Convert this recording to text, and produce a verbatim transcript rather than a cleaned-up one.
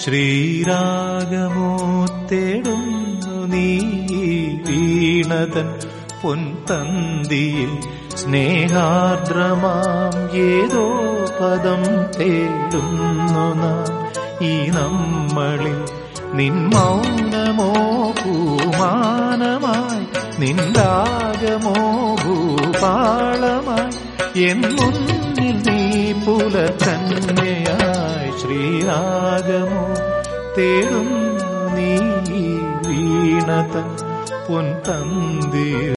ശ്രീരാഗമോ തേടുന്നു നീ വീണതൻ പൊൻതന്തിയിൽ സ്നേഹാർദ്രമാം ഏതോ പദം തേടുന്നു നാം ഈ നമ്മളിൽ. നിൻ മൗനമോ പൂമാനമായി, നിൻരാഗമോ ഭൂപാളമായി, എൻ മുന്നിൽ നീ പുലർക്കന്യയായി. ശ്രീരാഗമോ തേടുന്നു നീ വീണതൻ പൊൻതന്തിയിൽ